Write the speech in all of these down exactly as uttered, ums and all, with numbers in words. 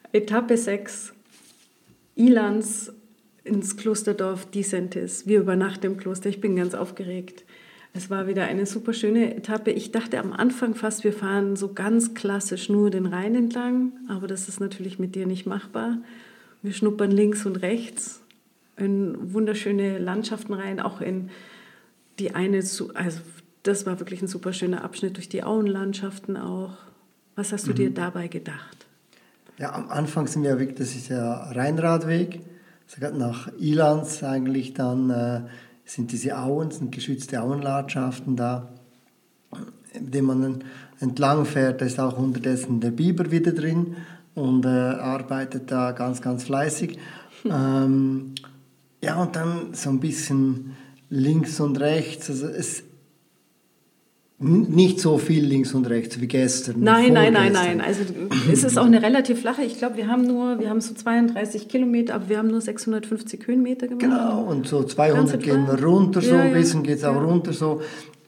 Etappe sechs, Ilanz ins Klosterdorf Disentis. Wir übernachten im Kloster. Ich bin ganz aufgeregt. Es war wieder eine super schöne Etappe. Ich dachte am Anfang fast, wir fahren so ganz klassisch nur den Rhein entlang, aber das ist natürlich mit dir nicht machbar. Wir schnuppern links und rechts in wunderschöne Landschaften rein, auch in die eine, also das war wirklich ein super schöner Abschnitt durch die Auenlandschaften auch. Was hast du mhm. dir dabei gedacht? Ja, am Anfang sind wir wirklich, das ist ja Rheinradweg, nach Ilanz eigentlich dann äh, sind diese Auen, sind geschützte Auenlandschaften da, in denen man entlang fährt. Da ist auch unterdessen der Biber wieder drin und äh, arbeitet da ganz, ganz fleißig. Hm. Ähm, ja, und dann so ein bisschen links und rechts. Also es nicht so viel links und rechts wie gestern. Nein, nein, nein, nein. Also es ist auch eine relativ flache. Ich glaube, wir haben nur, wir haben so zweiunddreißig Kilometer, aber wir haben nur sechshundertfünfzig Höhenmeter gemacht. Genau, und so zweihundert gehen wir runter, so ja, ein bisschen geht es auch ja. runter so.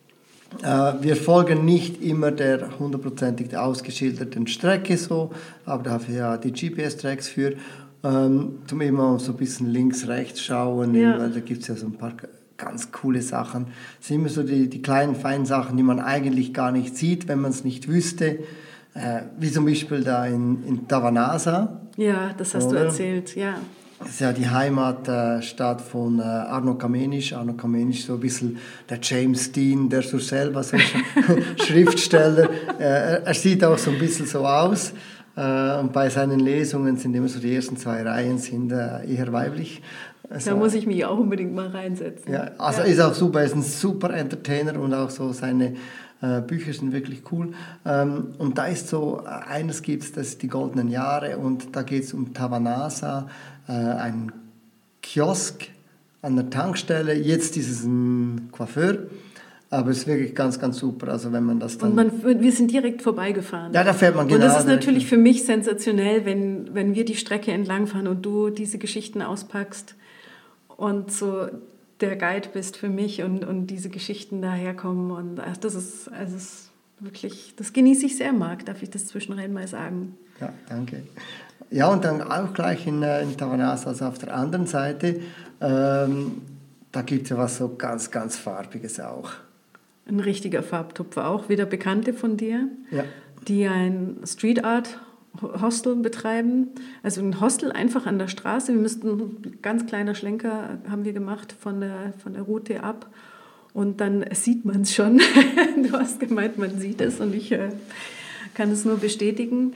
Äh, wir folgen nicht immer der hundertprozentig ausgeschilderten Strecke so, aber dafür ja die G P S-Tracks für, ähm, zum immer so ein bisschen links, rechts schauen, ja. weil da gibt es ja so ein paar ganz coole Sachen. Das sind immer so die, die kleinen, feinen Sachen, die man eigentlich gar nicht sieht, wenn man es nicht wüsste. Äh, wie zum Beispiel da in, in Tavanasa. Ja, das hast oder? du erzählt, ja. Das ist ja die Heimatstadt von äh, Arno Kamenisch. Arno Kamenisch, so ein bisschen der James Dean der Surcell, was ein Schriftsteller. Äh, er sieht auch so ein bisschen so aus. Äh, und bei seinen Lesungen sind immer so die ersten zwei Reihen sind äh, eher weiblich. Also, da muss ich mich auch unbedingt mal reinsetzen. Ja, also ja. ist auch super, er ist ein super Entertainer und auch so seine äh, Bücher sind wirklich cool. Ähm, und da ist so, eines gibt es, das ist die goldenen Jahre und da geht es um Tavanasa, äh, ein Kiosk an der Tankstelle. Jetzt ist es ein Coiffeur, aber es ist wirklich ganz, ganz super. Also wenn man das dann und man, wir sind direkt vorbeigefahren. Ja, da fährt man genau. Und das ist natürlich für mich sensationell, wenn, wenn wir die Strecke entlangfahren und du diese Geschichten auspackst. Und so der Guide bist für mich und, und diese Geschichten daherkommen. Und das ist, also es ist wirklich, das genieße ich sehr, Marc, darf ich das zwischenrein mal sagen. Ja, danke. Ja, und dann auch gleich in, in Tavanasa, also auf der anderen Seite, ähm, da gibt es ja was so ganz, ganz Farbiges auch. Ein richtiger Farbtupfer auch, wieder Bekannte von dir, ja. die ein Street Art Hostel betreiben, also ein Hostel einfach an der Straße. Wir müssten, ein ganz kleiner Schlenker haben wir gemacht von der, von der Route ab und dann sieht man es schon. Du hast gemeint, man sieht es und ich äh, kann es nur bestätigen.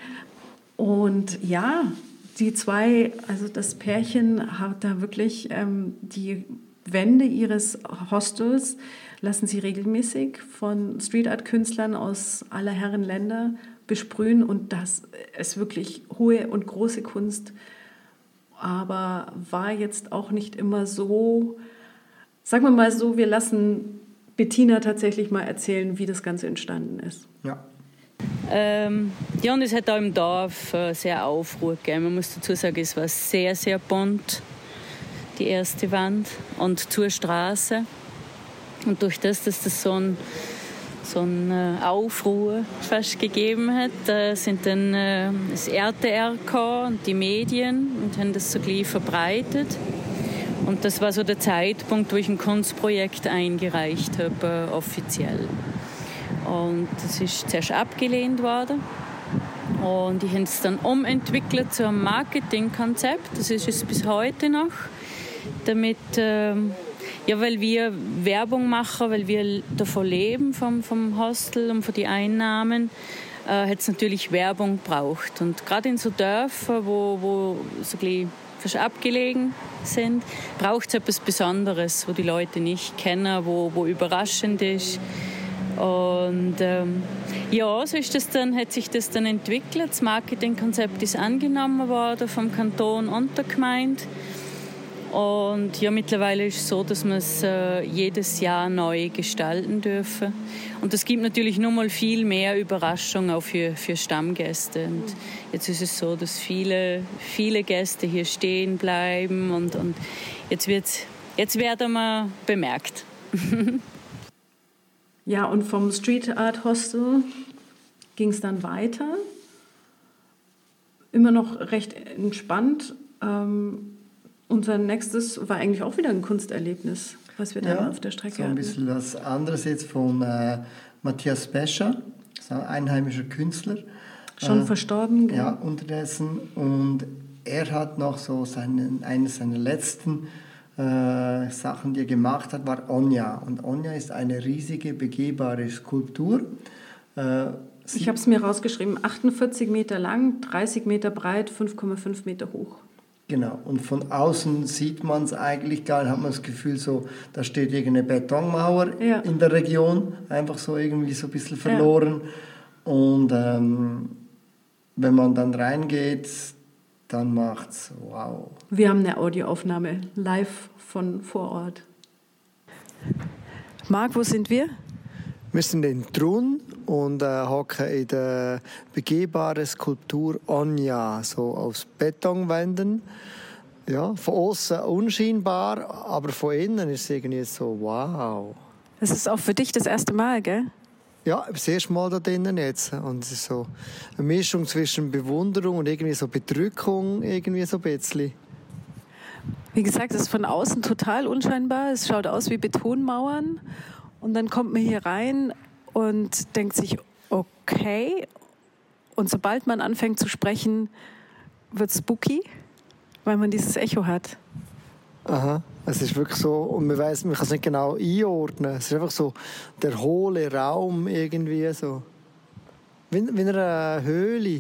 Und ja, die zwei, also das Pärchen hat da wirklich ähm, die Wände ihres Hostels lassen sie regelmäßig von Street Art Künstlern aus aller Herren Länder besprühen und das ist wirklich hohe und große Kunst, aber war jetzt auch nicht immer so, sagen wir mal so, wir lassen Bettina tatsächlich mal erzählen, wie das Ganze entstanden ist. Ja. Ähm, ja, und es hat auch im Dorf äh, sehr Aufruhr gegeben. Man muss dazu sagen, es war sehr, sehr bunt, die erste Wand und zur Straße. Und durch das, dass das so ein so eine Aufruhr fast gegeben hat, äh, sind dann äh, das R T R gekommen und die Medien und haben das so gleich verbreitet. Und das war so der Zeitpunkt, wo ich ein Kunstprojekt eingereicht habe, äh, offiziell. Und das ist zuerst abgelehnt worden. Und ich habe es dann umentwickelt zu einem Marketingkonzept. Das ist es bis heute noch. Damit... Äh, Ja, weil wir Werbung machen, weil wir davon leben, vom, vom Hostel und von den Einnahmen, äh, hat es natürlich Werbung gebraucht. Und gerade in so Dörfern, wo, wo so ein bisschen fast abgelegen sind, braucht es etwas Besonderes, wo die Leute nicht kennen, wo, wo überraschend ist. Und ähm, ja, so ist das dann, hat sich das dann entwickelt. Das Marketingkonzept ist angenommen worden vom Kanton und der Gemeinde. Und ja, mittlerweile ist es so, dass wir es äh, jedes Jahr neu gestalten dürfen. Und es gibt natürlich noch mal viel mehr Überraschungen auch für, für Stammgäste. Und jetzt ist es so, dass viele, viele Gäste hier stehen bleiben und, und jetzt, wird's, jetzt werden wir bemerkt. Ja, und vom Street Art Hostel ging es dann weiter. immer noch recht entspannt. Ähm, unser nächstes war eigentlich auch wieder ein Kunsterlebnis, was wir da ja, auf der Strecke so ein hatten. bisschen was anderes jetzt von äh, Matthias Pescher, ein einheimischer Künstler. Schon äh, verstorben. Ja, unterdessen. Und er hat noch so seinen, eines seiner letzten äh, Sachen, die er gemacht hat, war Onja. Und Onja ist eine riesige, begehbare Skulptur. Äh, ich habe es mir rausgeschrieben, achtundvierzig Meter lang, dreißig Meter breit, fünf Komma fünf Meter hoch. Genau, und von außen sieht man es eigentlich gar nicht, hat man das Gefühl, so, da steht irgendeine Betonmauer ja. in der Region, einfach so irgendwie so ein bisschen verloren. Ja. Und ähm, wenn man dann reingeht, dann macht's wow. Wir haben eine Audioaufnahme live von vor Ort. Marc, wo sind wir? Wir sind in Trun und äh, hocken in der begehbaren Skulptur Onja, so aus Betonwänden. Ja, von außen unscheinbar, aber von innen ist es irgendwie so wow. Das ist auch für dich das erste Mal, gell? Ja, das erste Mal da drinnen jetzt. Und es ist so eine Mischung zwischen Bewunderung und irgendwie so Bedrückung, irgendwie so ein bisschen. Wie gesagt, es ist von außen total unscheinbar. Es schaut aus wie Betonmauern. Und dann kommt man hier rein und denkt sich, okay. Und sobald man anfängt zu sprechen, wird es spooky, weil man dieses Echo hat. Aha, es ist wirklich so, und man weiss, man kann es nicht genau einordnen. Es ist einfach so der hohle Raum irgendwie so. Wie, wie in einer Höhle.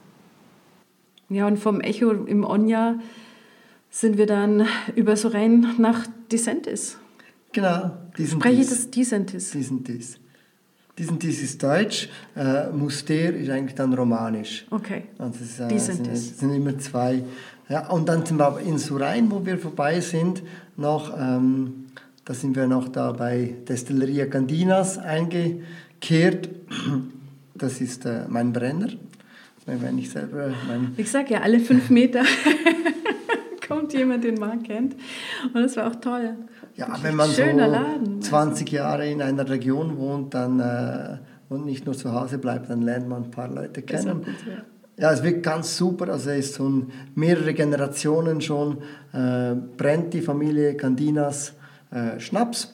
Ja, und vom Echo im Onja sind wir dann über so rein nach Disentis. Genau, diesen Spreche ich das Disentis? Disentis. Disentis ist Deutsch, äh, Muster ist eigentlich dann Romanisch. Okay, also es, äh, Disentis. sind, sind immer zwei. Ja, und dann sind wir aber in Surain, wo wir vorbei sind, noch, ähm, da sind wir noch da bei Destilleria Candinas eingekehrt. Das ist äh, mein Brenner. Wenn ich selber mein ich sage ja, alle fünf Meter kommt jemand, den man kennt. Und das war auch toll. Ja, wenn man so Laden, zwanzig Jahre in einer Region wohnt dann, äh, und nicht nur zu Hause bleibt, dann lernt man ein paar Leute kennen. Gut, ja. Ja, es wird ganz super. Also er ist so mehrere Generationen schon, äh, brennt die Familie Candinas äh, Schnaps.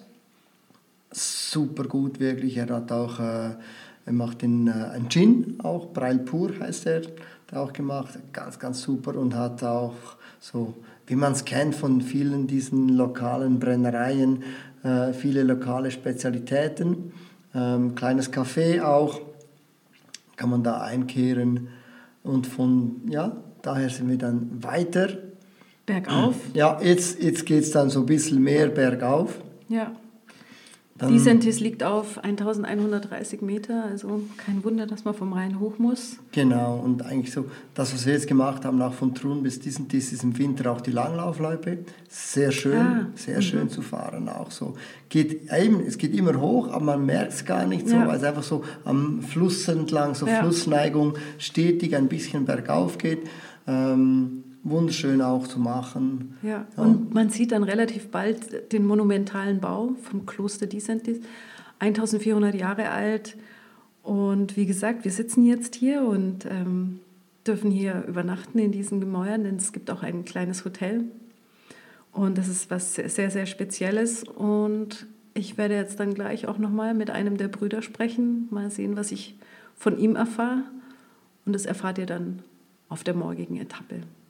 Super gut, wirklich. Er hat auch, äh, er macht den, äh, einen Gin, auch Breil Pur heißt er, hat auch gemacht. Ganz, ganz super und hat auch so, wie man es kennt von vielen diesen lokalen Brennereien, äh, viele lokale Spezialitäten. Ähm, kleines Café auch, kann man da einkehren. Und von, ja, daher sind wir dann weiter. Bergauf? Ja, jetzt, jetzt geht es dann so ein bisschen mehr bergauf. Ja. Disentis liegt auf eintausendeinhundertdreißig Meter, also kein Wunder, dass man vom Rhein hoch muss. Genau, und eigentlich so, das, was wir jetzt gemacht haben, auch von Trun bis Disentis, ist im Winter auch die Langlaufloipe. Sehr schön, ah, sehr schön zu fahren auch so. Geht, eben, es geht immer hoch, aber man merkt es gar nicht so, ja. Weil es einfach so am Fluss entlang, so ja. Flussneigung, stetig ein bisschen bergauf geht. Ähm, wunderschön auch zu machen. Ja. Ja, und man sieht dann relativ bald den monumentalen Bau vom Kloster Disentis, eintausendvierhundert Jahre alt. Und wie gesagt, wir sitzen jetzt hier und ähm, dürfen hier übernachten in diesen Gemäuern, denn es gibt auch ein kleines Hotel. Und das ist was sehr, sehr Spezielles. Und ich werde jetzt dann gleich auch nochmal mit einem der Brüder sprechen, mal sehen, was ich von ihm erfahre. Und das erfahrt ihr dann auf der morgigen Etappe.